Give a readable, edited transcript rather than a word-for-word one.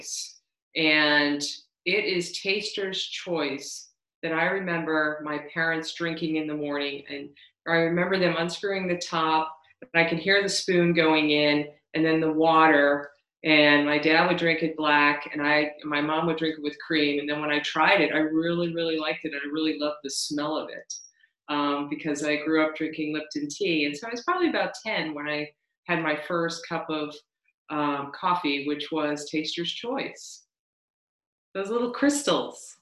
And it is Taster's Choice that I remember my parents drinking in the morning. And I remember them unscrewing the top, and I could hear the spoon going in, and then the water. And my dad would drink it black, and my mom would drink it with cream. And then when I tried it, I really, really liked it. And I really loved the smell of it because I grew up drinking Lipton tea. And so I was probably about 10 when I had my first cup of coffee, which was Taster's Choice. Those little crystals.